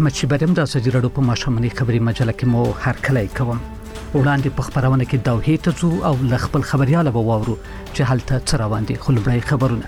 احمد شیبرم د ازادي راډیو په ماشومنۍ خبري مجله کې مو هرکلی کوم. وړاندې په خبرونه کې دوحې ته ځو او ل خپل خبرياله به واورو چې هلته څه روان دي. خلبړی خبرونه.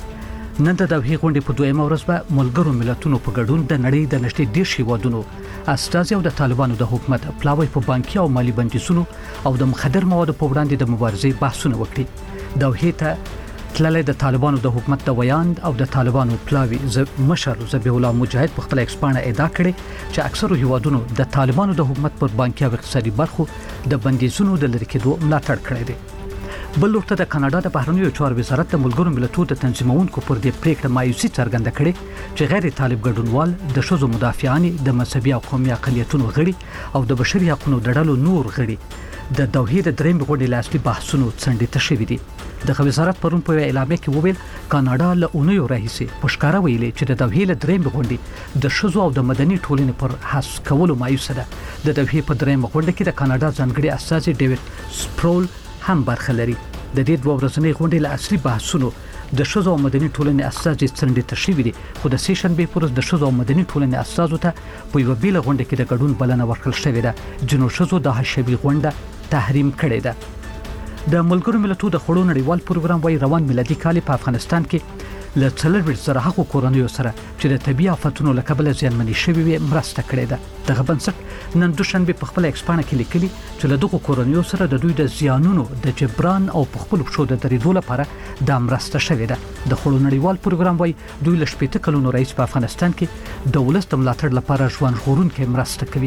نن د دوحې غونډې په دویمه ورځ به ملګرو ملتونو په ګډون د نړۍ د نشټې ډیر هیوادونو استازي او د طالبانو د حکومت پلاوی په بانکي او مالی بندیزونو او د مخدر موادو په وړاندې د مبارزې بحثونه وکړي. دوحې ته تللې د طالبانو د حکومت د ویاند او د طالبانو پلاوی مشر ذبیح الله مجاهد په خپل ایکسپانه ادعا کړې چې اکثرو هیوادونو د طالبانو د حکومت پر بانکي او اقتصادي برخو د بندیزونو د لری کېدو ملاتړ کړی دی. بل ورته د کاناډا د بهرنیو چارو وزارت د ملګرو ملتونو د تنظیمونکو پر دې پریکړه مایوسي څرګنده کړې چې غیر طالب ګډونوال د شذو مدافعان د مذهبي او قومي اقلیتونو غړي او د بشري حقوقو د ډلو نور غړي د دوحې د درېم غونډې لاسلي بحثونو څنډې ته شوي دي. د وزارت پرون په اعلامیه کې وویل کاناډا له اونیو راهیسي پښکارا ویلي چې د دوحې له درېم غونډې د شذو او د مدني ټولنې پر حس کولو مایوسه ده. د دوحې په درېم غونډه کې د کاناډا ځانګړي استازي ډیوډ سپرول هم برخه لري. د دې دوه ورځنۍ غونډې له اصلي بحثونو د شذو او مدني ټولنې استازي څنډې ته شوي دي، خو د سیشنبې پر ورځ د شذو او مدني ټولنې استازو ته په یوه بیله غونډه کې د ګډون بلنه ورکړل شوې ده. جنو شذو د حشبي غونډه تحریم کړې ده. د ملګرو ملتونو د خړو نړیوال پروګرام وايي روان میلادي کال په افغانستان کې له 40 حقوق کورنیو سره چې د طبي آفتونو له کبله زیانمنې شوي وي مرسته کړې ده. دغه بنسټ نن دوشنبه په خپل ایکسپانه کې لیکلي چې له دغه کورنیو سره د دوی د زیانونو د جبران او په خپل شو د درېدو لپاره د مرسته شوې ده. د خړو نړیوال پروګرام وايي دوی له 80 کلونو رئیس په افغانستان کې د ولس د ملاتړ لپاره ژوند ژغورونکې مرسته کوي.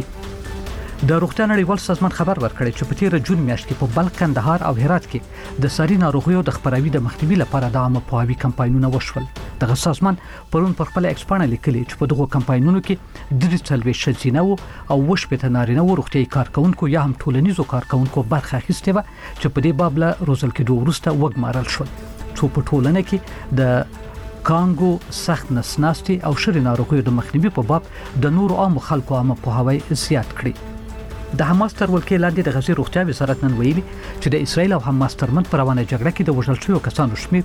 د روغتیا نړیوال سازمان خبر ورکړی چې په تیر جون میاشت کې په بلخ، کندهار او هرات کې د ساري ناروغیو د خپراوي د مخنیوي لپاره د عامه پوهاوي کمپاینونه وشول. دغه سازمان پرون پر خپل ایکسپانه لیکلي چې په دغه کمپاینونو کې 43 ښځینه او 28 نارینه روغتیايي کارکونکو یا هم ټولنیزو کارکونکو برخه اخیستې و چې په دې باب له روزل کېدو وروسته وګمارل شول. څو په ټولنه کې د کانګو سخت نسناستي او شری ناروغیو د مخنیوي په باب د نورو عام خلکو عامه پوهاوی زیات کړي. د حماس تر ولکې لاندې د غزې روغتیا وزارت نن ویلي چې د اسرایل او حماس ترمنځ پر روانه جګړه کې د وژل شویو کسانو شمیر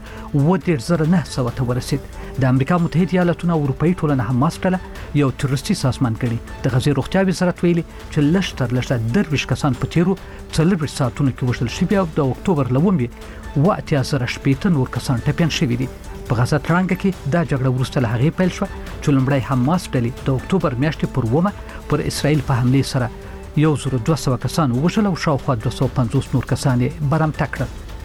1900 ته ورسید. د امریکا متحده ایالاتونو او اروپאי ټولنه حماس ډله یو تروریستي سازمان ګڼي. د غزې روغتیا وزارت ویلي چې لږ تر لږه 20 کسان په تیرو 40 ساعتونو کې وژل شوي او د اکتوبر لومړی 80 نور کسان ټپيان شوي دي. په غزه ترانګه کې دا جګړه وروسته له هغې پیل شو چې لومړی حماس ډلې د اکتوبر میاشتې پر 1 پر اسرایل په حمله سره 1200 کسان وژل او شاوخوا 250 نور کسان برمته کړل.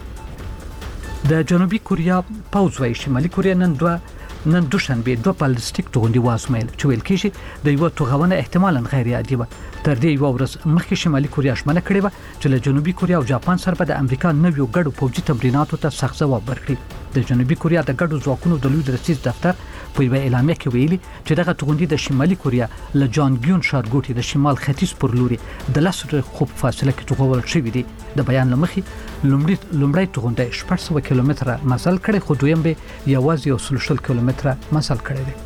د جنوبي کوریا پوځ وايي شمالي کوریا نن دوشنبه 2 بالستیک توغندي وازمایل چې ویل کېږي د یو توغونه احتمالاً غیر عادي و. تر دې یو ورځ مخکې شمالي کوریا ژمنه کړې و چې له جنوبي کوریا او جاپان سره به د امریکا نویو ګډو پوځي تمریناتو ته سخت ځواب ورکړي. د جنوبي کوریا د ګډو ځواکونو د لوی درسیز دفتر په یو اعلامیه کې ویلي چې دغه توغندي د شمالي کوریا له جانګیون ښارګوټي د شمال ختیځ پر لوري د لسر خوب فاصله کې توغول شوی دی. د بیان لمخې لومړی توغندي 800 کیلومتره مزل کړي، خو دویم به یوازې 130 کیلومتره مزل کړي دی.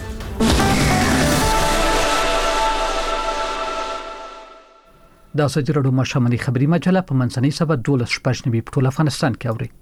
د ازادي راډیو ماشومنۍ خبري مجله په منځنۍ سبا 12 شپږ په ټول افغانستان کې اوري.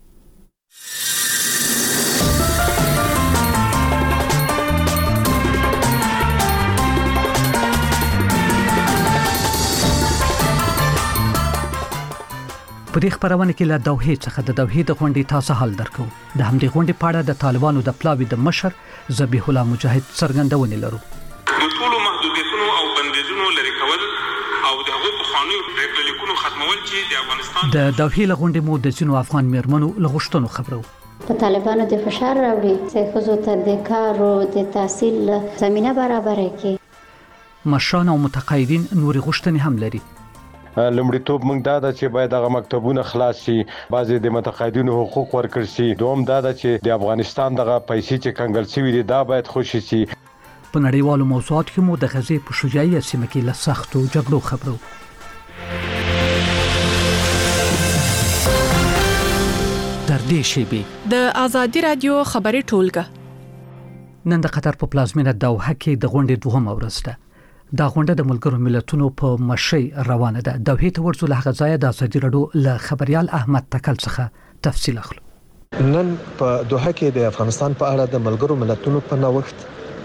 په دې خبرونه کې له دوحې څخه د دوحې د غونډې تازه حال درکو. د همدې غونډې په اړه د طالبانو د پلاوی د مشر ذبیح الله مجاهد څرګندونه لرو. د ټولو محدودیتونو او بندیزونو لري کول او د هغو په قانوني پریکړو ختمول چې د افغانستان د دوحې له غونډې مو د ځینو افغان میرمنو لغښتنو خبرو. په طالبانو د فشار راوړي چې خزو ته د کار او د تحصیل زمينه برابر کړي. مشران او متقاعدین نور غوښتنې هم لري. لومړیتوب موږ دا چې باید هغه مکتبونه خلاص شي، بعضې د متقاعدینو حقوق ورکړل شي. دوم دا چې د افغانستان دغه پیسې چې کنګل شوي دي دا باید خوشي شي. په نړیوالو موضوعاتو کې مو د غزې په شجاعي سیمه کې له سختو جګړو خبرو. تر دې شیبې د ازادي رادیو خبري ټولګه نن د قطر په پلازمینه دوحه کې د غونډې دوهمه ورځ ده. دا غونډه د ملګرو ملتونو په مشرۍ روانه ده. دوحې ته ورځو له هغه ځایه د ازادي راډیو له خبريال احمد تکل څخه تفصیل اخلو. نن په دوحه کې د افغانستان په اړه د ملګرو ملتونو په نوښت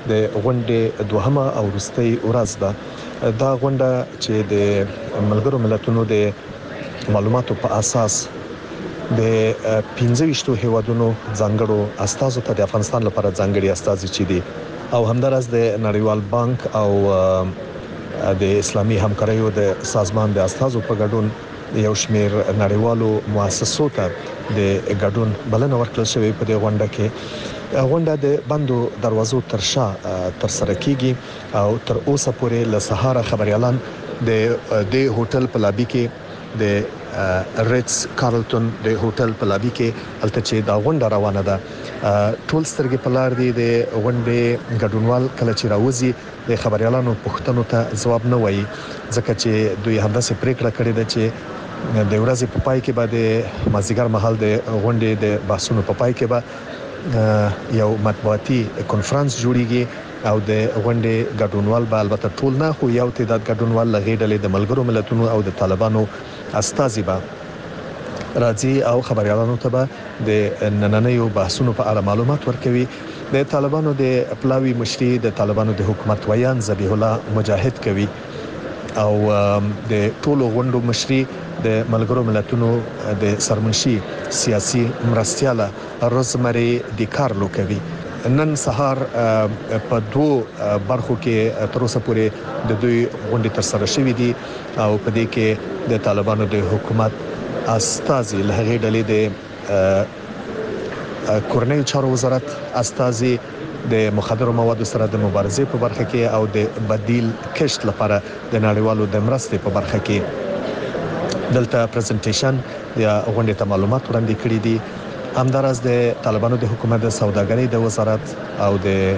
د غونډې دوهمه او وروستۍ ورځ ده. دا غونډه چې د ملګرو ملتونو د معلوماتو په اساس د 15 هیوادونو ځانګړو استازو ته د افغانستان لپاره ځانګړي استازي چې دي او همدارس د نړیوال بانک او د اسلامي همکاریو د سازمان د استازو په ګډون یو شمېر نړیوالو مؤسسو ته د ګډون بلنه ورکړل شوې په دې غونډه کې. غونډه د بندو دروازو تر شا تر سره کیږي او تر اوسه پورې له سهار خبريالان د هوټل په لابي کې د ریټس کارلټن د هوټل په لابي کې هلته چې دا غونډه روانه ده ټول سترګې په لار دي د غونډې ګډونوال کله چې راوځي د خبريالانو پوښتنو ته ځواب نه وایي ځکه چې دوی همداسې پریکړه کړې ده چې د ورځې په پای کې به د مازیګر مهال د غونډې د بحثونو په پای کې به یو مطبوعاتي کانفرنس جوړیږي او د غونډې ګډونوال به البته ټول نه خو یو تعداد ګډونوال لغې ډلې د ملګرو ملتونو او د طالبانو استازي به راځي او خبريالانو ته به د نننیو بحثونو په اړه معلومات ورکوي. د طالبانو د پلاوی مشري د طالبانو د حکومت ویان ذبیح الله مجاهد کوي او د ټولو غونډو مشري د ملګرو ملتونو د سرمنشي سیاسي مرستياله روزمری ډي کارلو کوي. نن سهار په دوه برخو کې تر اوسه پورې د دوی غونډې تر سره شوې دي او په دې کې د طالبانو د حکومت استازي له هغې ډلې د کورنۍ چارو وزارت استازي د مخدر موادو سره د مبارزې په برخه کې او د بدیل کشت لپاره د نړیوالو د مرستې په برخه کې دلته پریزنټیشن یا غونډې ته معلومات وړاندې کړي دي. همدارس د طالبانو د حکومت د سوداګرۍ د وزارت او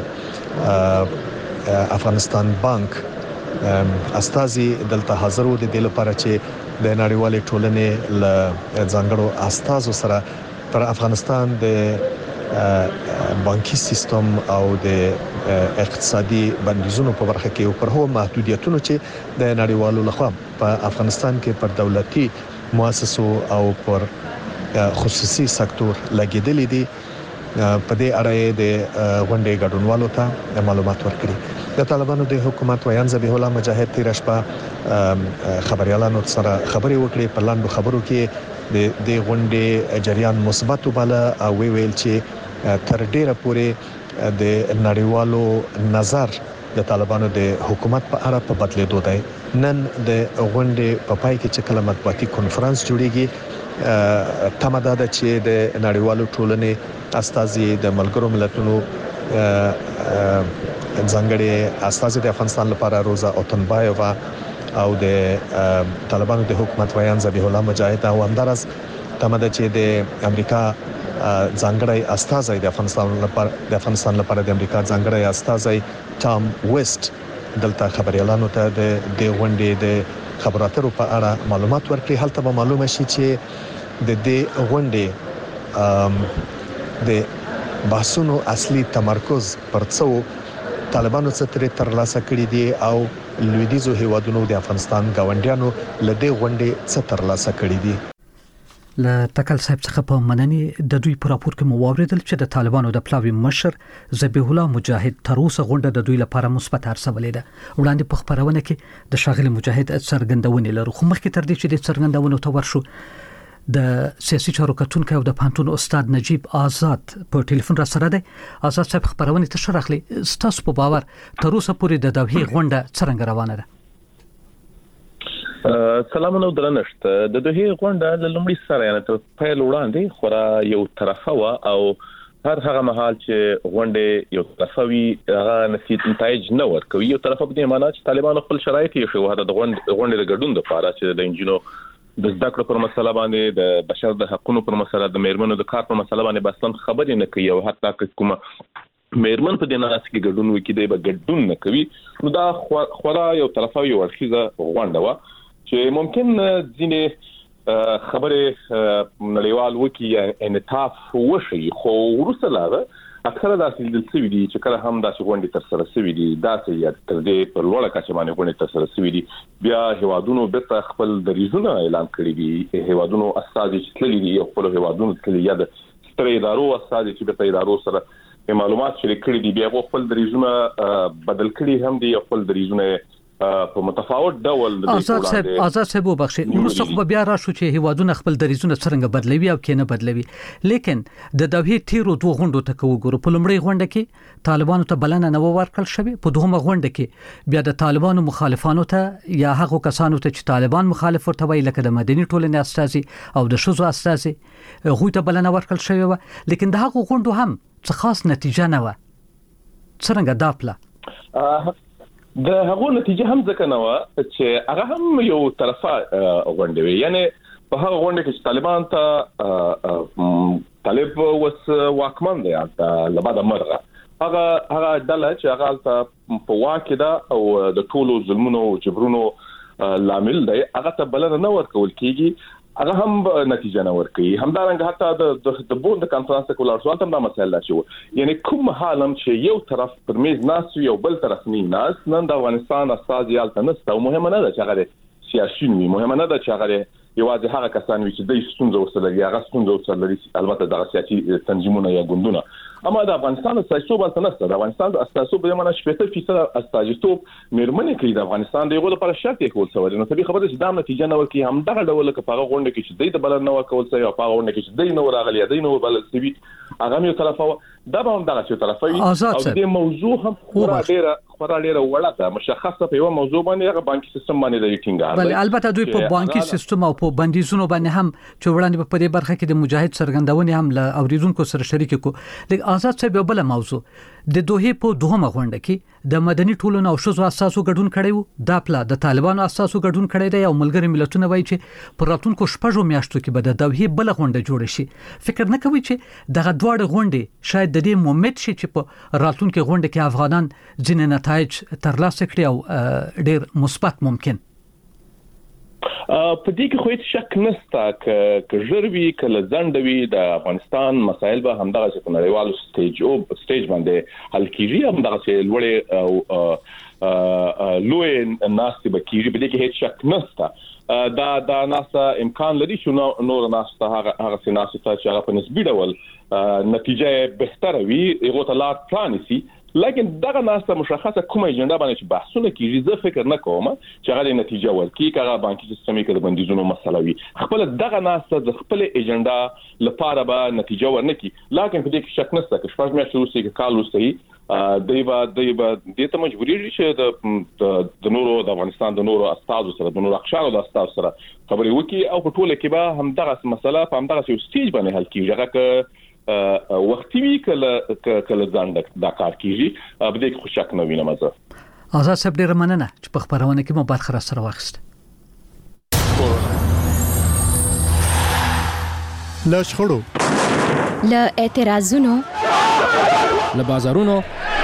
د افغانستان بانک استازي دلته حاضر وو د دې لپاره چې د نړیوالې ټولنې له ځانګړو استازو سره پر افغانستان د بانکي سیستم او د اقتصادي بندیزونو په برخه کې او پر هغو محدودیتونو چې د نړیوالو لخوا په افغانستان کې پر دولتي مؤسسو او پر خصوصي سکتور لګیدلې دي په دې اړه د غونډې ګډونوالو ته معلومات ورکړي. د طالبانو د حکومت ویان ذبیح الله مجاهد تیر شپه خبريالانو سره خبري وکړي. په لاندو خبرو کې د غونډې جریان مثبت وباله او ویل چې تر ډیره پورې د نړیوالو نظر د طالبانو د حکومت په اړه په بدلیدو دی. نن د غونډې په پای کې چې کله مطبوعاتي کانفرنس جوړیږي تمه ده چې د نړیوالو ټولنې استازي د ملګرو ملتونو ځانګړي استازي د افغانستان لپاره روزا اوتنبایووا او د طالبانو د حکومت ویان ذبیح الله مجاهد او همدارس تمه ده چې د امریکا ځانګړی استازي د افغانستان لپاره د امریکا ځانګړی استازي ټام ویسټ دلته خبريالانو ته د غونډې د خبراترو په اړه معلومات ورکړي. هلته به معلومه شي چې د دې غونډې د بحثونو اصلي تمرکز پر څو طالبانو څخه ترلاسه کړي دي او لویدیزو هیوادونو د افغانستان گاونډیانو لدې غونډې څخه ترلاسه کړي دي. له تکل صاحب څخه په منني د دوی پر راپور کې موریدل چې د طالبانو د پلاوی مشر ذبیح الله مجاهد تر اوسه غونډه د دوی لپاره مثبت ارسولې ده. وړاندې په خبرونه کې د شاغلي مجاهد څرګندونې لرو خو مخکې تر دې چې د څرګندونو ته ورشو د سیاسي چارو کتونکو او د پانتون استاد نجیب آزاد په ټلیفون را سره دی. آزاد صاحب خبرونه ته شرحلي ستاسو په باور تر اوسه پورې د دوی غونډه څنګه روانه ده؟ سلامونه درنښت. د دوی غونډه د لومړي سره یعنی تر پیل وړاندې خورا یو طرفه وا او هر هغه محل چې غونډه یو طرفوي هغه نتایج نه ورکوي. یو طرفه په دې معنی چې طالبانو خپل شرایط یې شو هدا د غونډې د ګډون لپاره چې د انجینو د زده کړو پر مسله باندې د بشر د حقوقو پر مسله د میرمنو د کار پر مسله باندې بسلن خبرې نه کوي او حتی کومه میرمن په دې نه چې ګډون وکړي به ګډون نه کوي. نو دا خورا یو طرفوي ورخیزه غونډه وا چې ممکن ځینې خبره نړیوال وکی انعطاف وشي خو ورسره لا اکثره داسې د سوي دي چې کله هم داسې غونډې تر سره سوي دي داسې یا تر دې پر لوړه کچه باندې غونډې تر سره سوي دي بیا هیوادونو به خپل دریزونه اعلان کړی دي. هیوادونو استازي چې تللي دي خپل هیوادونو تللي یا د ستر ادارو استازي چې په ادارو سره معلومات شریک کړي دي بیا خپل دریزونه بدل کړي هم دي خپل دریزونه په متفاوت ډول آزاد صاحب وبخښي نو څه بیا راشو چې هیوادونه خپل دریزونه څنګه بدلوي او کینه بدلوي لیکن د دوی تیرو دوه غونډو ته کوګورو په لمړی غونډه کې طالبانو ته بلنه نه ورکړل شوی په دوهمه غونډه کې بیا د طالبانو مخالفانو ته یا هغه کسانو ته چې طالبان مخالف ورته وایي لکه د مدني ټولنې استازي او د شوزو استازي غوي ته بلنه ورکړل شوی و لیکن د هغه غونډو هم څه خاص نتیجه نه و څنګه داپله د هغه نتیجه هم ځکه نه و چې هغه هم یو طرفه غونډه وي یعنی په هغه غونډه کې چې طالبان ته طالب وس واکمن دی لبعد مرغه هغه ډله چې هغه په واکه ده او د ټولو ظلمونو او جبرونو لامل دی هغه ته بلنه نه ورکول کیږي هغه هم نتیجه نه ورکوي همدارنګه حتی د بوند کانفرنس کولار سوال هم دا مسله شو یعنی کوم حالم چې یو طرف پر میز ناس یو بل طرف نه ناس نن د افغانستان استاد یالته نسته او مهمه نه ده چې هغه سیاسي وي مهمه نه ده چې هغه یوازې هغه کسان وي چې د ستونزو سره لري هغه ستونزو سره لري البته د سیاسي تنظیمونو یا ګوندونو اما د افغانستان استازیتوب نشته د افغانستان د استازیتوب به معنی 80% استازیتوب مېرمنې کوي د افغانستان دغه لپاره شرط یې کول سوال نو طبيعي خبره چې دا نتیجه نه ورکي هم دغه ډول کې په غونډه کې چې د بل نه ورکول سوی او په غونډه کې چې د نو راغلي د نو بل سوي هغه یو طرفه دا به هم دغه څه طرفه وي او د موضوع هم خورا ډیره وړه ده مشخصه په یو موضوع باندې هغه بانکي سیستم باندې د یټینګ بل البته دوی په بانکي سیستم او په بندیزونو باندې هم چې وړاندې په دې برخه کې د مجاهد سرګندونې هم له اوریدونکو سره شریک کو د آزاد صاحب بل موضوع د دوه په دوهمه غونډه کې د مدني ټولنو او شوزو اساسو ګډون کړي وو دا پلا د طالبانو اساسو ګډون کړي دی او ملګری ملتونه وایي چې پر راتلونکو شپږو میاشتو کې به د دوه بل غونډه جوړ شي فکر نه کوي چې دغه دواړه غونډې شاید د دې مومنت شي چې په راتلونکو غونډه کې افغانان ځینې نتایج ترلاسه کړي او ډېر مثبت ممکن په دې کې خو هیڅ شک نشته چې ژروي کله ځندوي د افغانستان مسایل به همدغه چې په نړیوالو سټیج باندې حل کیږي همدغه چې لوړې او لوی ناستې به کیږي په دې کې هیڅ شک نشته دا ناسا امکان لري چې نور ناسا هغه سيناسته چې هغه په نسبي ډول نتیجه بهتره وي هغه ته لار پلانسي لیکن دغه ناسه مشخصه کومه اجنډا باندې چې بحثونه کیږي زه فکر نه کوم چې هغه نتیجه ورکړي کغه بانکي سیستم کې د بندیزونو مسله وي خپل دغه ناسه د خپل اجنډا لپاره به نتیجه ورنکي لیکن په دې کې شک نشته چې شپږ میاشتې وروسته کې کال وروسته دیبا د ته مجبوري چې د نورو د افغانستان د نورو استادو سره د نورو اقشارو د استادو سره خبرې وکړي او په ټوله کې به هم دغه مسله په هم دغه سټیج باندې حل کیږي هغه وختي وی کله ځان دا کار کیږي په دې کې خو شک نه وینم زه آزاد صاحب ډیر مننه چې په خبرونه کې مو برخه سره واخیست لا شخړو لا اعتراضونو لا بازارونو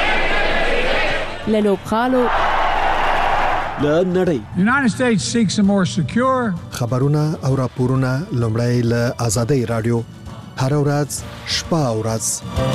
لا لوبخالو لا نړۍ United States seeks a more secure خبرونه او راپورونه لومړی له آزادۍ رادیو هر ورځ شپه او ورځ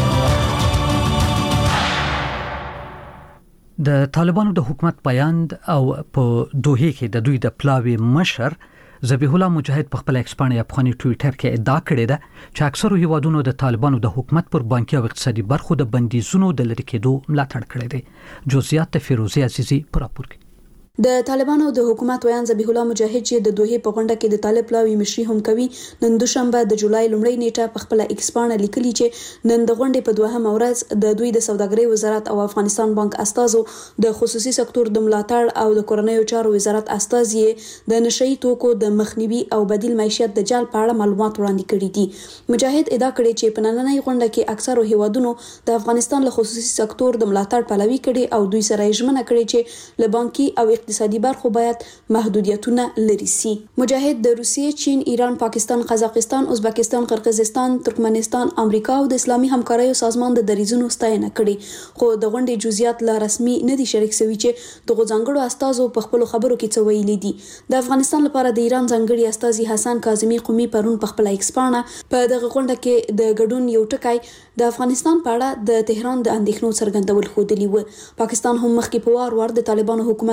د طالبانو د حکومت بیان او په دوه کې د دوی د پلاوی مشر ذبیح الله مجاهد په خپل ایکسپانیا افغاني ټوئیټر کې ادعا کړې ده چې اکثرو هیوادونو د طالبانو د حکومت پر بانکي او اقتصادي برخو د بندیزونو د لری کېدو ملاتړ کړی دی جزئیات فیروزی عزیزی پر راپور کې د طالبانو د حکومت ویان ذبیح الله مجاهد چې د دوه په غونډه کې د طالب پلاوی مشري هم کوي نن دوشنبه د جولای لومړۍ نیټه په خپل ایکسپانه لیکلي چې نن د غونډې په دوهمه ورځ د دوی د سوداګرۍ وزارت او افغانستان بانک استازو د خصوصي سکتور د ملاتړ او د کورنیو چارو وزارت استازي د نشئی توکو د مخنیوي او بدیل معیشت د جال په اړه معلومات وړاندې کړي دي مجاهد ادعا کړې چې په نننۍ غونډه کې اکثرو هیوادونو د افغانستان له خصوصي سکتور د ملاتړ پلوي کړي او دوی سره یې ژمنه کړې چې له بانکي او اقتصادي برخو باید محدودیتونه لري سي مجاهد د روسیې چین ایران پاکستان قزاقستان ازبکستان قرقیزستان ترکمنستان امریکا او د اسلامي همکاریو سازمان د دریزونو ستاینه کړي خو د غونډې جزئیات لا رسمي نه دي شریک شوي چې د ځانګړو استازو په خپل خبرو کې څه ویلي دي د افغانستان لپاره د ایران ځانګړي استازي حسن کاظمی قومي پرون په خپل ایکسپانه په دغه غونډه کې د ګډون یو ټکی د افغانستان په اړه د تهران د اندېښنو څرګندول خو دلی و پاکستان هم مخکې په وار د طالبانو حکومت د پاکستان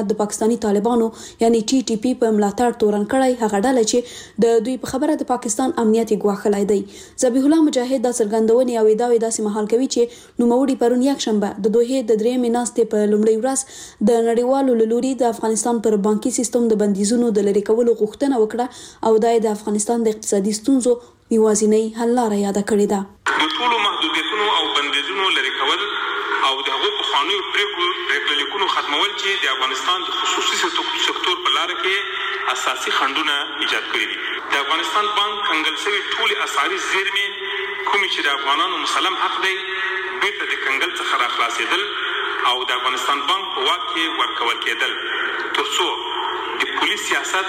پاکستانی طالبانو یعنی TTP په ملاتړ تورن کړی هغه ډله چې د دوی په خبره د پاکستان امنیت ګواښلای دی. ذبیح الله مجاهد د څرګندونې او ادعاوې داسې مهال کوي چې نوموړي پرون یک شنبه د دوحې د درېمې ناستې په لومړۍ ورځ د نړیوالو له لوري د افغانستان پر بانکي سیستم د بندیزونو د لرې کولو غوښتنه وکړه او د افغانستان د اقتصادي ستونزو یوازینۍ حل لاره یاد کړې ده. د ټولو محدودیتونو او بندیزونو لرې کول او د هغو پخوانیو پریکړو لیکونو ختمول چې د افغانستان د خصوصي سکتور په لار کې اساسي خنډونه ایجاد کړي دي. د افغانستان بانک کنګل شوی ټول اسعاري زیرمې کومې چې د افغانانو مسلم حق دی بیرته د کنګل څخه راخلاصېدل او د افغانستان بانک په واک کې ورکول کېدل ترڅو د پولیس سیاست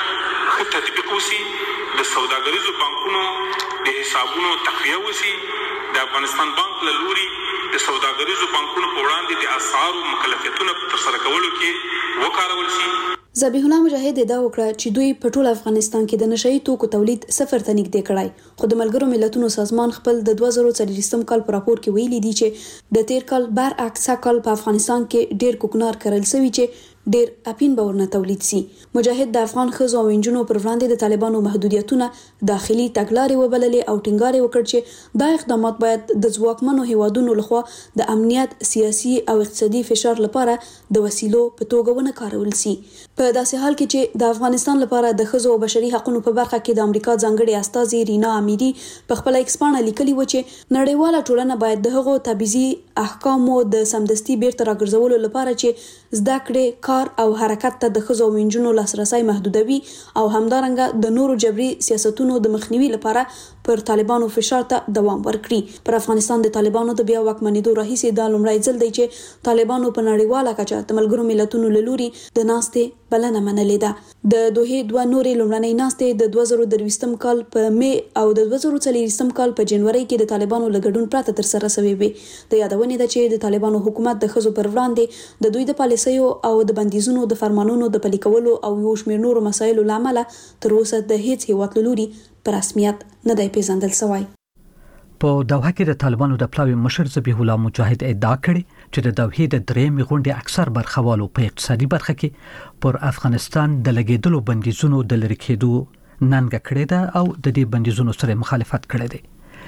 ښه تطبیق وشي، د سوداګریزو بانکونو د حسابونو تقویه وشي، د افغانستان بانک له لوري د سوداګریزو بانکونو په وړاندې د اسعارو مکلفیتونه په ترسره کولو کې وکارول شي. ذبیح الله مجاهد ادعا وکړه چې دوی په ټول افغانستان کې د نشئی توکو تولید صفر ته نږدې کړای، خو د ملګرو ملتونو سازمان خپل د 2023 کال په راپور کې ویلي دي چې د تیر کال برعکس کال په افغانستان کې ډیر کوکنار کرل شوی چې ډیر اپین به ورنه تولید سي. مجاهد د افغان ښځو او نجونو پر وړاندې د طالبانو محدودیتونه داخلي تګلارې وبللې او ټینګار وکړ چې دا اقدامات باید د ځواکمنو هیوادونو لخوا د امنیت، سیاسي او اقتصادي فشار لپاره د وسیلو په توګه ونه کارول سي. په داسې حال کې چې د افغانستان لپاره د ښځو او بشري حقوقو په برخه کې د امریکا ځانګړي استازي رینا امیری په خپل ایکسپانه لیکلي و چې نړیواله ټولنه باید د هغو تبعیضي احکامو د سمدستي بیرته راګرځولو لپاره چې زده کړې، کار او حرکت ته د ښځو او نجونو لاسرسي محدودوي او همدارنګه د نورو جبري سیاستونو د مخنیوي لپاره پر طالبانو فشار ته دوام ورکړي. پر افغانستان د طالبانو د بیا واکمنېدو راهیسې دا لومړی ځل دی چې طالبانو په نړیواله کچه د ملګرو ملتونو له لوري د ناستې بلنه منلې ده. د دوحې دوه نورې لومړنۍ ناستې د 2023 کال په می او د 2024 کال په جنوري کې د طالبانو له ګډون پرته تر سره شوې وي. د یادونې ده چې د طالبانو حکومت د ښځو پر وړاندې د دوی د پالیسیو او د بندیزونو د فرمانونو د پلي کولو او یو شمېر نورو مسایلو لامل تر اوسه د هیڅ هیواد له لوري په رسمیت نه دی پیژندل شوی. په دوحه کې د طالبانو د پلاوي مشر ذبیح الله مجاهد ادعا کړې چې د دوحې د درېمې غونډې اکثر برخوالو په اقتصادي برخه کې پر افغانستان د لګیدلو بندیزونو د لری کېدو ننګه کړې ده او د دې بندیزونو سره مخالفت کړې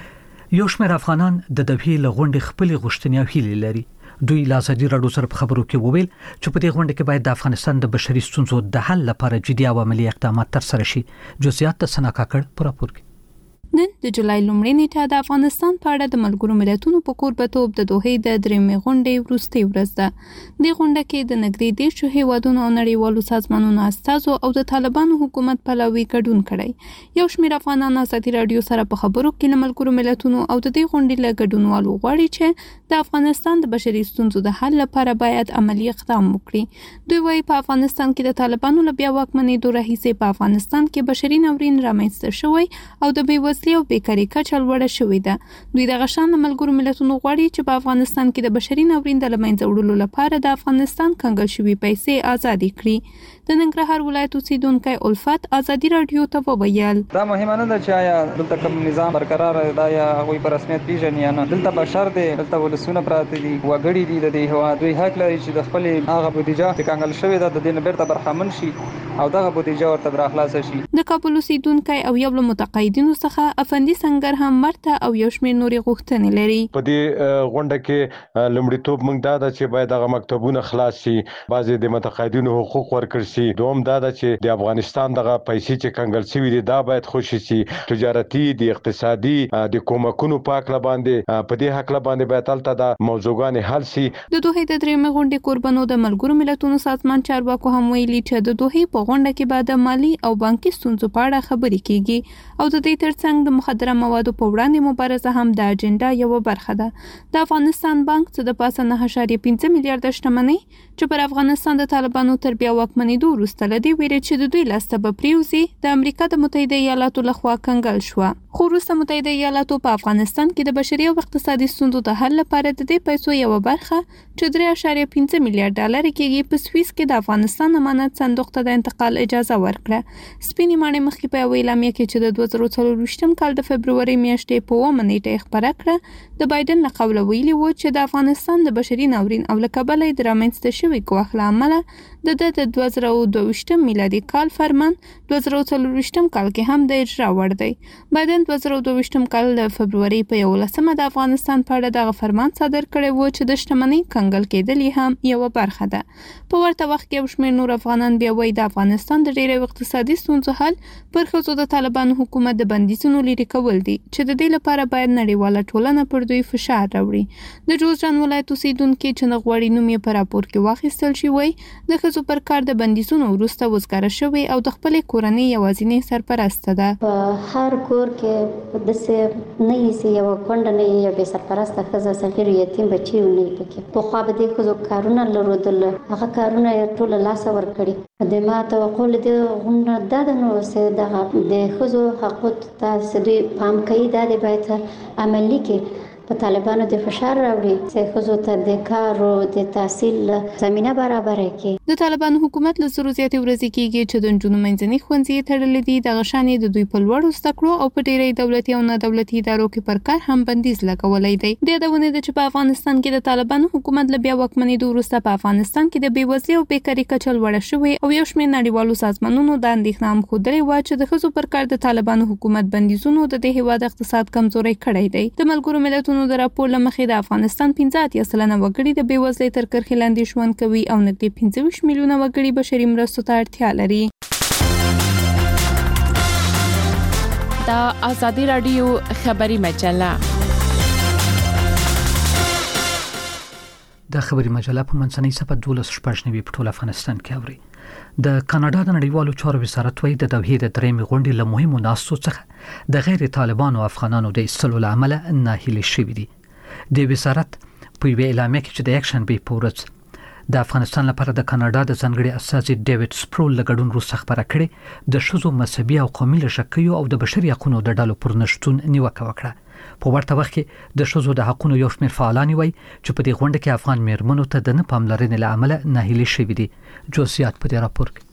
ده. یو شمېر افغانان د دوحې له غونډې خپل غوښتنې او هیلې لري. دوی له ازادي راډیو سره په خبرو کې وویل چې په دې غونډه کې باید د افغانستان د بشري ستونزو د حل لپاره جدي او عملی اقدامات ترسره شي. جزئیات د سنا کاکړ په راپور کې. نن د جولای لومړۍ نیټه د افغانستان په اړه د ملګرو ملتونو په کوربه‌توب د دوحې د درېمې غونډې وروستۍ ورځ ده. د غونډه کې د نږدې 10 هیوادونو او نړیوالو سازمانونو استازو او د طالبانو حکومت پلوي ګډون کړی. یو شمېر افغانان ازادي راډیو سره په خبرو کې له ملګرو ملتونو او د دې غونډې له ګډونوالو غواړي چې د افغانستان د بشري ستونزو د حل لپاره باید عملی اقدام وکړي. دوی وايي په افغانستان کې د طالبانو له بیا واکمنېدو راهیسې په افغانستان کې بشري ناورین رامنځته شوی او د بېوزلۍ او بیکارۍ کچه لوړه شوې ده. دوی د غشان ملګرو ملتونو غواړي چې په افغانستان کې د بشري ناورین د لمنځه وړلو لپاره د افغانستان کنګل شوي پیسې آزادې کړي. د ننګرهار ولایت اوسیدونکی الفت ازادي راډیو ته وویل دا مهمه نه ده چې آیا دلته کوم نظام برقرار دی یا هغوی په رسمیت پیژني یا نه. دلته بشر دی، دلته ولسونه پراته دي، وګړي دي د دې هېواد. دوی حق لري چې د خپل هغه بودیجه چې کنګل شوې ده د دې نه بیرته برخمن شي او دغه بودیجه ورته راخلاص شي. د کابل اوسیدونکی او یو له متقاعدینو څخه افندي سنگر هم مرته او یو شمېر نورې غوښتنې لري. په دې غونډه کې لومړیتوب موږ دا چې باید هغه مکتبونه خلاص شي، بعضې د متقاعدینو حقوق ورکړل شي. دوم دا ده چې د افغانستان دغه پیسې چې کنګل شوي دي دا باید خوشي شي. تجارتي، د اقتصادي، د کومکونو په هکله باندې په دې هکله باندې باید هلته د موضوعګانې حل شي. د دوحې د درېیمې غونډې کوربنو د ملګرو ملتونو سازمان چارواکو هم ویلي چې د دوحې په غونډه کې به د مالي او بانکي ستونزو په اړه خبرې کیږي او د دې ترڅنګ د مخدره موادو په وړاندې مبارزه هم د اجنډا یوه برخه ده. د افغانستان بانک څه د پاسه 9.5 میلیارډ شتمنۍ چې پر افغانستان د طالبانو تر بیا واکمنېدو وروسته له دې ویرې چې د دوی لاسته به پریوزي د امریکا د متحده ایالاتو لخوا کنګل شوه. خو وروسته متحده ایالاتو په افغانستان کې د بشري او اقتصادي ستونزو د حل لپاره د دې پیسو یوه برخه چې 3.5 میلیارډ ډالر کېږي په سویس کې د افغانستان امانت صندوق ته د انتقال اجازه ورکړه. سپینې مانې مخکې په اعلامیه کې چې د 2024 کال د فبرवरी میاشتې په 1 نیټه خبره کړه د بایدن له قوله ویلي و چې د افغانستان د بشري ناورین او له کبله د رامنځته شوي ګواښ له امله د 2022 میلادي کال فرمان 2024 کال کې هم د اجرا وړ دی. بایدن 2022 کال د فبرवरी په 11 د افغانستان په اړه دغه فرمان صادر کړی و چې د شتمنۍ کنګل کېدل هم یو برخه ده. په ورته وخت کې شمېر نور افغانان بیا وایي د افغانستان د ډېرو اقتصادي ستونزو حل پر ښځو د طالبانو حکومت د بندیزونو لرې کول دي چې د دې لپاره باید نړیواله ټولنه پر دوی فشار راوړي. د جوزجان ولایت اوسیدونکي چې نه غواړي نوم یې په راپور کې واخیستل شي وایي د ښځو پر کار د بندیزونو وروسته وزګاره شوې او د خپلې کورنۍ یوازینۍ سرپرسته ده. په هر کور کې داسې نه یې یو کونډه نه یې بې سرپرسته ښځه صغیر یتیم بچي نه یې پکې. پخوا به دې ښځو کارونه لرودل، هغه کارونه یې ټول لاسه ورکړي. د ما توقع لدې غونډه دا د نو سه د ښځو حقوق ته دوی پام کوي، دا د باید عملي کې په طالبانو د فشار راوړي چې ښځو ته د کار او د تحصیل زمينه برابر کړي. د طالبانو حکومت له زرو زیاتې ورځې کېږي چې د نجونو منځني ښوونځي تړلې دي. د غشانې د دوی په لوړو زده کړو او په ډېری دولتي او نه دولتي ادارو کې پر کار هم بندیز لګولای دی. د یادونه ده چې په افغانستان کې د طالبانو حکومت له بیا واکمنېدو وروسته په افغانستان کې د بېوزلۍ او بیکارۍ کچه لوړه شوې او یو شمېر نړیوالو سازمانونو د اندېښنه هم ښودلې وه چې د ښځو پر کار د طالبانو حکومت بندیزونو د دې هېواد اقتصاد کمزوری کړی دی. د ملګرو ملتونو د راپور له مخې د افغانستان 15% وګړي د بېوزلۍ تر کرښې لاندې ژوند کوي او نږدې 25 میلیونه وګړي بشري مرستو ته اړتیا لري. دا آزادی رادیو خبری مجله د خبري مجله په منځنۍ صفحه 12 په ټول افغانستان کې اوري. د کاناډا د نړیوالو چارو وزارت وايي د دوحې د درېمې غونډې له مهمو ناستو څخه د غیر طالبانو افغانانو د ایستلو له امله ناهیلي شوي دي. د وزارت په یوه اعلامیه کې چې د یکشنبې په ورځ د افغانستان لپاره د کاناډا د ځانګړي استازي ډیوډ سپرول له ګډون وروسته خبره کړې د ښځو مذهبي او قومي لږکیو او د بشري حقوقو د ډلو پر نشتون نیوکه وکړه. په ورته وخت کې د ښځو د حقوقو یو شمېر فعالان وایي چې په دې غونډه کې افغان میرمنو ته د نه پاملرنې له امله ناهیلي شوي دي. جزئیات په دې راپور کې.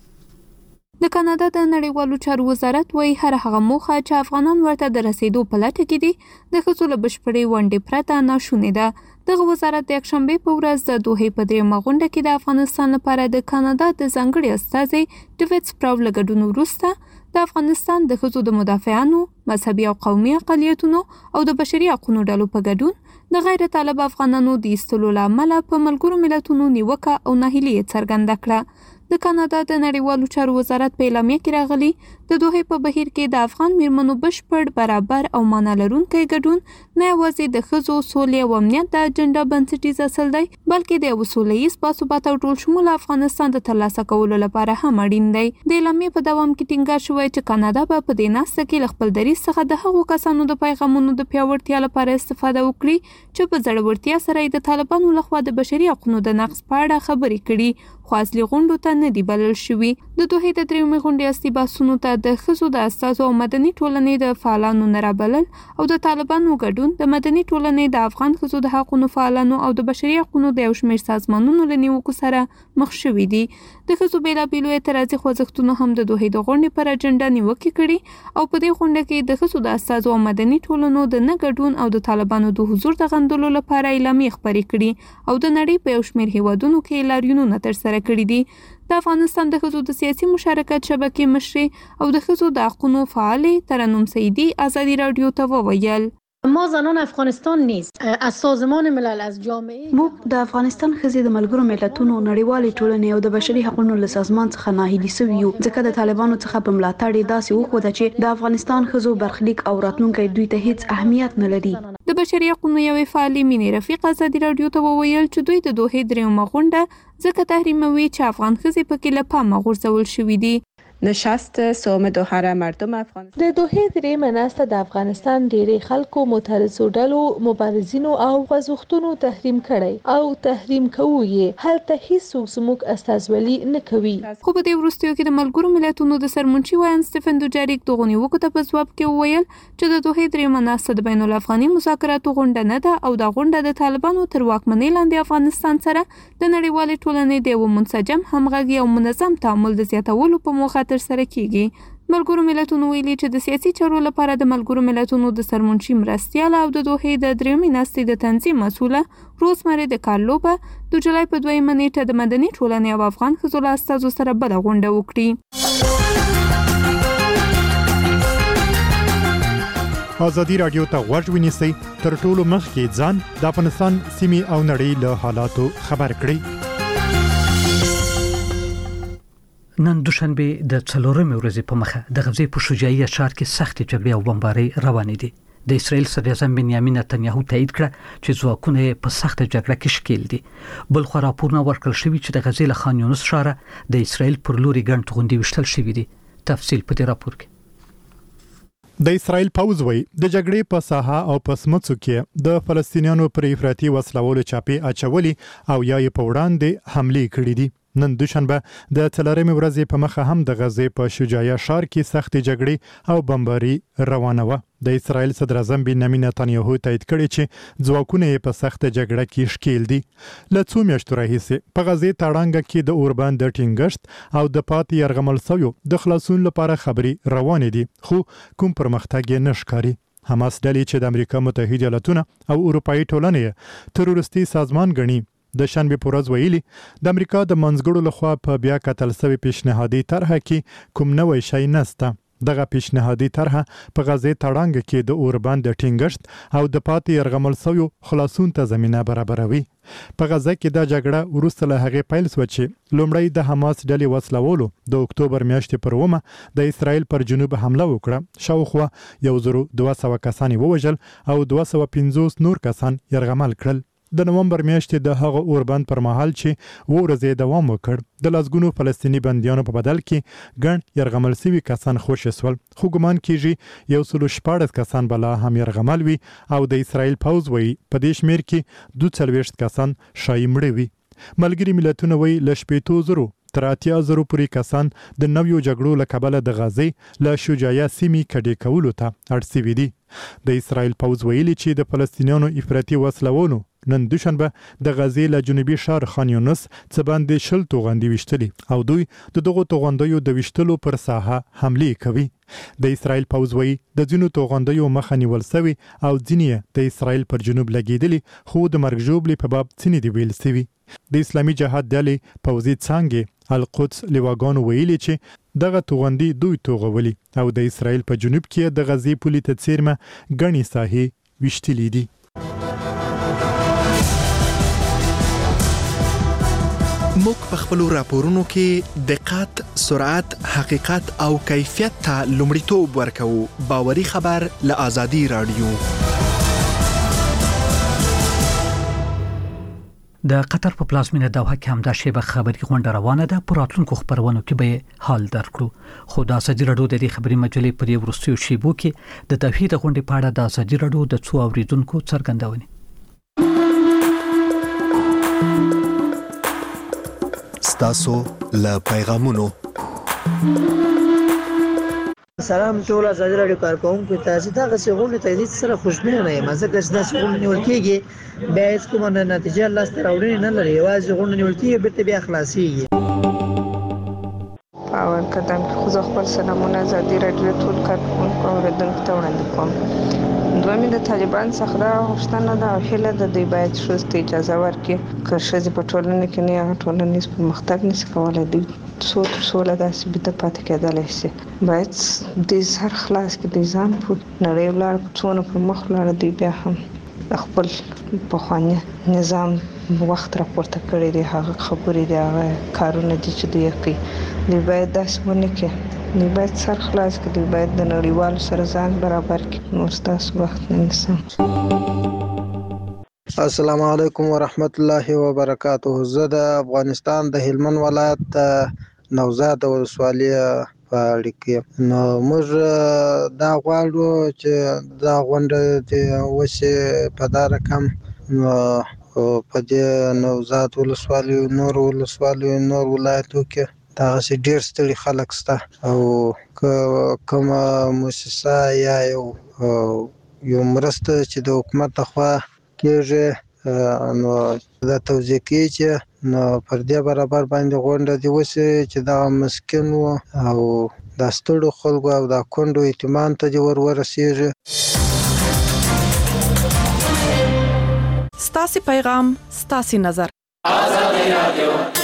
د کاناډا د نړیوالو چارو وزارت وايي هر هغه موخه چې افغانان ورته د رسیدو په لټه کې دي د ښځو له بشپړې ونډې پرته ناشونې ده. دغه وزارت د یکشنبې په ورځ د دوحې په درېیمه غونډه کې د افغانستان لپاره د کاناډا د ځانګړي استازي ډیوډ سپرول له ګډون وروسته د افغانستان د ښځو د مدافعانو، مذهبي او قومي اقلیتونو او د بشري حقوقو ډلو په ګډون د غیر طالب افغانانو د ایستلو له امله په ملګرو ملتونو نیوکه او ناهیلي څرګنده کړه. د کاناډا د نړیوالو چارو وزارت په اعلامیه کې راغلي د دوحې په بهیر کې د افغان میرمنو بشپړ، برابر او معنا لرونکی ګډون نه یوازې د ښځو سولې او امنیت د اجنډا بنسټیز اصل دی بلکې د یو سوله ییز باثباته او ټول شموله افغانستان د ترلاسه کولو لپاره هم اړین دی. د اعلامیې په دوام کې ټینګار شوی چې کاناډا به په دې ناسته کې له خپل دریځ څخه د هغو کسانو د پیغامونو د پیاوړتیا لپاره استفاده وکړي چې په زړورتیا سره د طالبانو لخوا د بشري حقوقو د نقض په اړه خبرې کړي خو اصلي غونډو ته نه دی بلل شوي. د دوحې د درېیمې غونډې اصلي بحثونو ته د ښځو د استازو او مدني ټولنې د فعالانو نه رابلل او د طالبانو ګډون د مدني ټولنې د افغان ښځو د حقوقو فعالانو او د بشري حقوقو د یو شمېر سازمانونو له نیوکو سره مخ شوي دي. د ښځو بېلابېلو اعتراضي خوځښتونو هم د دوحې د غونډې پر اجنډا نیوکې کړي او په دې غونډه کې د ښځو د استازو او مدني ټولنو د نه ګډون او د طالبانو د حضور د غندلو لپاره اعلامیې خپرې کړي او د نړۍ په یو شمېر هیوادونو کې لاریونونه ترسره کړي دي. د افغانستان د ښځو د سیاسي مشارکت شبکې مشري او د ښځو د حقوقو فعالې ترنم سیدی آزادی رادیو ته وویل ما زنان افغانستان نیست از سازمان ملل از جامعه موږ د افغانستان ښځې د ملګرو ملتونو نړیوالې ټولنې او د بشري حقوقو له سازمان څخه ناهیلي سوي یو ځکه د طالبانو څخه په ملاتړ یې داسې وښوده چې د افغانستان ښځو برخلیک او راتلونکی دوی ته هیڅ اهمیت نه لري. د بشري حقوقو یوې فعالې مینې رفیق آزادي رادیو ته وویل چې دوی د دوحې درېیمه غونډه ځکه تحریموي چې افغان ښځې پکې له پامه غورځول شوي دي. نشست سوم دوحه مردم افغانستان د دوحې درېیمه ناسته د افغانستان ډېری خلکو معترضو ډلو مبارزینو او خوځښتونو تحریم کړی او تحریم کوو یې هلته هیڅوک زموږ استازولي نه کوي. خو په دې وروستیو کې د ملګرو ملتونو د سرمنشي ویان سټیفن دوجاریک دغه نیوکو ته په ځواب کې وویل چې د دوحې درېیمه ناسته د بین الافغاني مذاکراتو غونډه نه ده او دا غونډه د طالبانو تر واکمنۍ لاندې افغانستان سره د نړیوالې ټولنې د یو منسجم همغږي او منظم تعامل د زیاتولو په موخه ترسره کیږي. ملګرو ملتونو ویلي چې د سیاسي چارو لپاره د ملګرو ملتونو د سرمنشي مرستیال او د دوحې د درېیمې ناستې د تنظیم مسؤله روزمری د کارلو به د جولای په 2 نیټه د مدني ټولنې او افغان ښځو له استازو سره بله غونډه وکړي. ازادي راډیو ته غوږ ونیسئ، تر ټولو مخکې ځان د افغانستان سیمې او نړۍ له حالاتو خبر کړئ. نن دوشنبه د 4مې ورځې په مخه د غزې په شجاعي ښار کې سخت جګړې او بمبارۍ روانې دي. د اسرایل صدراعظم بنیامین نتنیاهو تایید کړ چې ځواکونه په سخت جګړه کې ښکیل دي. بل خو راپورونه ورکړل شوی چې د غزې له خان یونس ښار د اسرایل پر لوري ګڼ توغندي وشتل شوی دي. تفصیل په دې راپور کې. د اسرایل پوځ وایي د جګړې په ساحه او په سمڅو کې د فلسطینیانو پر افراطي وسلوالو چاپی اچولي او یا یې په وړاندې حمله کړې دي. نن دوشنبه د 4مې ورځې په مخه هم د غزې په شجاعي ښار کې سخت جګړې او بمباري روانه و. د اسرایل صدراعظم بنیامین نتنیاهو تایید کړی چې ځواکونه په سخت جګړه کې ښکیل دي. له څو میاشتو راهیسې په غزې تړانګه کې د اوربان د ټینګښت او د پاتې یرغمل شویو د خلاصون لپاره خبري روانې دي، خو کوم پرمختګ نه ښکاري. حماس ډلې چې د امریکا متحده ایالاتونه او اروپאי ټولنې تروریستي سازمان ګڼي د شنبه په ورځ ویلي د امریکا د منځګړو لخوا په بیا کتل شوی پیشنهادي طرحه کې کوم نوې شی نشته. دغه پیشنهادي طرحه په غزې تړانګه کې د اوربان د ټینګښت او د پاتې یرغمل شویو خلاصون ته زمينه برابروي. په غزه کې د جګړه وروسته له هغه پیل شو چې لومړی د حماس ډلې وسلوالو د اکتوبر میاشتې پر 1 د اسرایل پر جنوب حمله وکړه. شاوخوا 1200 کسان ووژل او 250 نور کسان یرغمل کړل. د نومبر میاشتې د هغه اوربند پر مهال چې ورځې دوام وکړ د لازګونو فلسطینی بنديانو په بدل کې ګڼ یرغمل شوي کسان خوشی شول. خو ګمان کیږي 114 کسان بلا هم یرغمل وي او د اسرایل پوځ وایي په دې شمیر کې 42 کسان شایي مړ وي. ملګری ملتونه وایي ل 80,000 تر 80,000 پورې کسان د نویو جګړو له کبله د غزې له شجاعي سیمې کډې کولو ته اړ شوي دي. د اسرایل پوځ ویلي چې د فلسطینیانو افراطي وسلوالو نن دوشنبه د غزې له جنوبي ښار خان یونس څخه باندې 20 توغندي وشتلي او دوی د دغو توغندیو د وشتلو پر ساحه حمله کوي. د اسرایل پوځ وایي د ځینو توغندیو مخه نیول شوی او ځینې د اسرایل پر جنوب لګیدلي، خو د مرګ ژوبلې په باب څنې دی ویل شوی. د اسلامي جهاد ډلې پوځي څانګې القدس لواګانو ویلي چې دغه توغندي دوی توغولي او د اسرایل په جنوب کې د غزې پولې ته څیرمه غني ساحې وشتلې دي. موږ په خپل راپورونو کې دقت، سرعت، حقیقت او کیفیت ته لومړیتوب ورکوو. باوري خبر له آزادي رادیو. د قطر په پلازمینه دوحه کې همدا شیبه خبري غونډه روانه ده. پر راتلونکو خبرونو کې به حال درکړو. خو د ازادي رادیو د خبري مجلې پر یو ورستیو شیبو کې د توحید غونډې په اړه د ازادي رادیو د څو اوریدونکو څرګندونې. ستاسو له پیغامونو. سلام ټول ازادي رادیو کارکونکو ته. چې دا غوښتنه ته دې سره خوشبینه یم. ځکه چې دا څنګه نیول کېږي بیا هیڅ کومه نتیجه لاس ته راوړنه نه لري. یوازې غوښتنه نیول کېږي بیرته بیا خلاصيږي. او کدام خو خپل سلامونه ازادي رادیو ټول کارکونکو اوریدونکو ته وړاندې کوم. دوی د طالبان څخه غوښتنه ده او هله د دوی باید شوست اجازه ورکړي که ښځې په ټولنه کې نه ټولنیز پرمختګ نشي کولای. دوی سوله داسې به پاتې کېدلی شي. باید د سر خلاص کې د ځان په نړۍ ولر څونه پر مخ ولر دی بیا هم خپل پخوانی نظام وخت راپورته کړی دی. هغه خبرې دی هغه کارونه دي چې دوی کوي. دوی باید داسې ونه کړي. دوی باید سر خلاص کړي. دوی باید د نړیوالو سره ځان برابر کړي. نو ستاسو وخت نه نسم. السلام علیکم ورحمت الله وبرکاته. زه د افغانستان د هلمند ولایت نوزاد ولسوالۍ په اړه کې نو موږ دا غواړو چې دا غونډه د وسه په دا رقم په دې نوزاد ولسوالۍ نور ولایتو کې دا چې ډېر ستړي خلک سته او کومه مؤسسه یا یو مرسته چې د حکومت لخوا کېږي نو دا توضیح کوي چې نو پر دې برابر باندې غونډه دی وسه چې دا مسکن او د ستړو خلکو او د کونډو اطمینان ته دې ورسیږي. ستاسو پیغام ستاسو نظر. آزادي رادیو